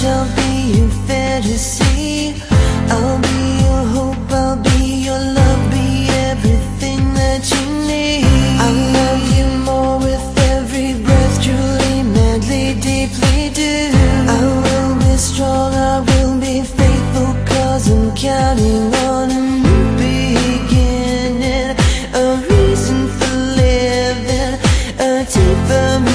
I'll be your fantasy. I'll be your hope, I'll be your love, be everything that you need. I'll love you more with every breath, truly, madly, deeply do. I will be strong, I will be faithful, 'cause I'm counting on a new beginning, a reason for living, a deeper